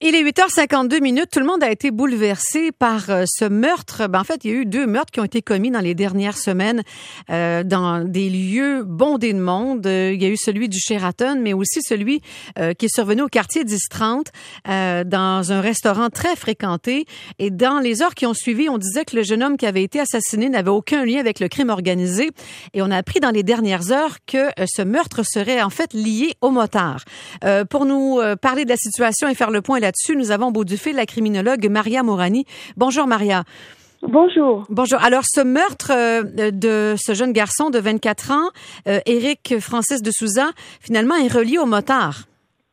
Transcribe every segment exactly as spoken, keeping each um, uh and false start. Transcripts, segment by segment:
Il est huit heures cinquante-deux minutes. Tout le monde a été bouleversé par euh, ce meurtre. Ben, en fait, il y a eu deux meurtres qui ont été commis dans les dernières semaines euh, dans des lieux bondés de monde. Euh, il y a eu celui du Sheraton, mais aussi celui euh, qui est survenu au quartier dix trente euh, dans un restaurant très fréquenté. Et dans les heures qui ont suivi, on disait que le jeune homme qui avait été assassiné n'avait aucun lien avec le crime organisé. Et on a appris dans les dernières heures que euh, ce meurtre serait en fait lié au motard. Euh, pour nous euh, parler de la situation et faire le point là-dessus, nous avons au bout du fil la criminologue Maria Mourani. Bonjour Maria. Bonjour. Bonjour. Alors, ce meurtre euh, de ce jeune garçon de vingt-quatre ans, euh, Éric Francis de Souza, finalement est relié au motard.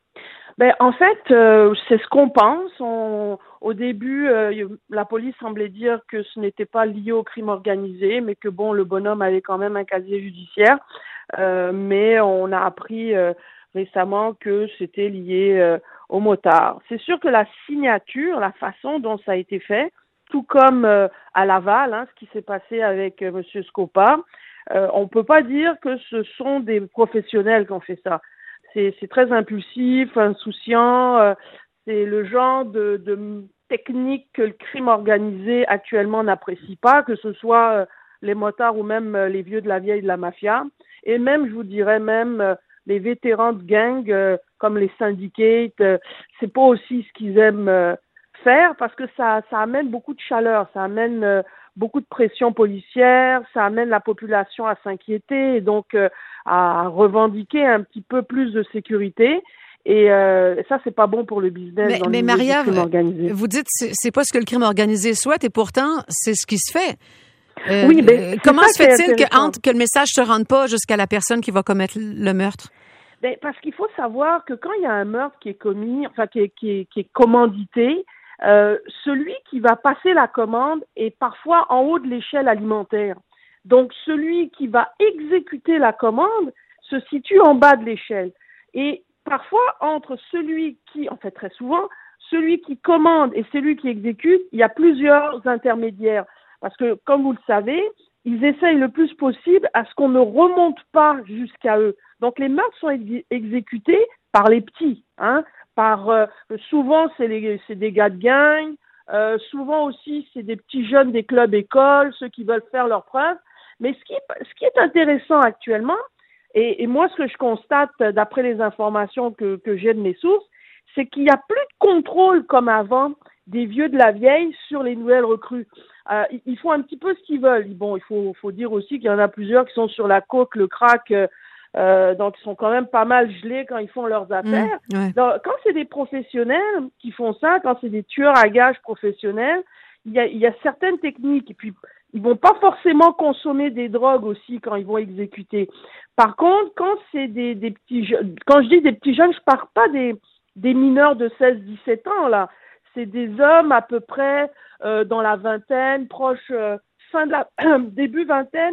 Ben, en fait, euh, c'est ce qu'on pense. On, au début, euh, la police semblait dire que ce n'était pas lié au crime organisé, mais que bon, le bonhomme avait quand même un casier judiciaire. Euh, mais on a appris euh, récemment que c'était lié euh, au motard. C'est sûr que la signature, la façon dont ça a été fait, tout comme euh, à Laval, hein, ce qui s'est passé avec euh, M. Scopa, euh, on ne peut pas dire que ce sont des professionnels qui ont fait ça. C'est, c'est très impulsif, insouciant, euh, c'est le genre de, de technique que le crime organisé actuellement n'apprécie pas, que ce soit euh, les motards ou même euh, les vieux de la vieille de la mafia, et même, je vous dirais même, euh, les vétérans de gang, euh, comme les syndicates, euh, c'est pas aussi ce qu'ils aiment euh, faire parce que ça, ça amène beaucoup de chaleur, ça amène euh, beaucoup de pression policière, ça amène la population à s'inquiéter et donc euh, à revendiquer un petit peu plus de sécurité. Et euh, ça, c'est pas bon pour le business. Mais, dans mais le Maria, crime organisé. Vous dites c'est, c'est pas ce que le crime organisé souhaite et pourtant, c'est ce qui se fait. Euh, oui, ben, comment se fait-il que, entre, que le message se rende pas jusqu'à la personne qui va commettre le meurtre? Ben, parce qu'il faut savoir que quand il y a un meurtre qui est commis, enfin qui est, qui est, qui est commandité, euh, celui qui va passer la commande est parfois en haut de l'échelle alimentaire. Donc celui qui va exécuter la commande se situe en bas de l'échelle. Et parfois entre celui qui, en fait très souvent, celui qui commande et celui qui exécute, il y a plusieurs intermédiaires. Parce que comme vous le savez, ils essayent le plus possible à ce qu'on ne remonte pas jusqu'à eux. Donc les meurtres sont ex- exécutés par les petits, hein, par euh, souvent c'est, les, c'est des gars de gang, euh, souvent aussi c'est des petits jeunes des clubs écoles, ceux qui veulent faire leurs preuves. Mais ce qui, ce qui est intéressant actuellement, et, et moi ce que je constate d'après les informations que, que j'ai de mes sources, c'est qu'il n'y a plus de contrôle comme avant des vieux de la vieille sur les nouvelles recrues. Euh, ils font un petit peu ce qu'ils veulent. Bon, il faut, faut dire aussi qu'il y en a plusieurs qui sont sur la coke, le crack, euh, euh, donc ils sont quand même pas mal gelés quand ils font leurs affaires. Mmh, ouais. Donc, quand c'est des professionnels qui font ça, quand c'est des tueurs à gages professionnels, il y a, il y a certaines techniques. Et puis, ils vont pas forcément consommer des drogues aussi quand ils vont exécuter. Par contre, quand c'est des, des petits jeunes, quand je dis des petits jeunes, je parle pas des, des mineurs de seize dix-sept ans, là. C'est des hommes à peu près euh, dans la vingtaine, proche euh, fin de la début vingtaine,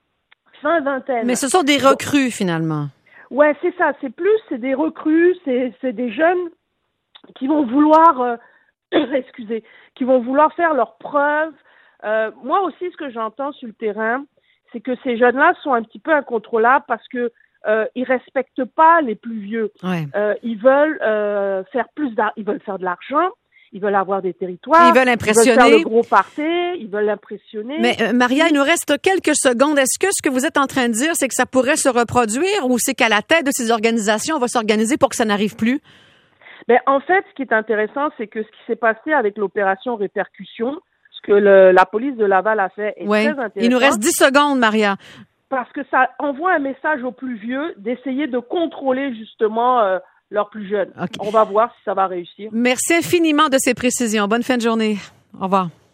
fin vingtaine. Mais ce sont des recrues, bon. Finalement. Ouais, c'est ça. C'est plus, c'est des recrues, c'est, c'est des jeunes qui vont vouloir, euh, excusez, qui vont vouloir faire leurs preuves. Euh, moi aussi, ce que j'entends sur le terrain, c'est que ces jeunes-là sont un petit peu incontrôlables parce que euh, ils respectent pas les plus vieux. Ouais. Euh, ils veulent euh, faire plus d'ar- ils veulent faire de l'argent. Ils veulent avoir des territoires. Ils veulent impressionner. Ils veulent faire le gros party. Ils veulent impressionner. Mais euh, Maria, il nous reste quelques secondes. Est-ce que ce que vous êtes en train de dire, c'est que ça pourrait se reproduire ou c'est qu'à la tête de ces organisations, on va s'organiser pour que ça n'arrive plus? Ben, en fait, ce qui est intéressant, c'est que ce qui s'est passé avec l'opération Répercussion, ce que le, la police de Laval a fait est ouais. très intéressant. Il nous reste dix secondes, Maria. Parce que ça envoie un message aux plus vieux d'essayer de contrôler justement euh, leurs plus jeunes. Okay. On va voir si ça va réussir. Merci infiniment de ces précisions. Bonne fin de journée. Au revoir.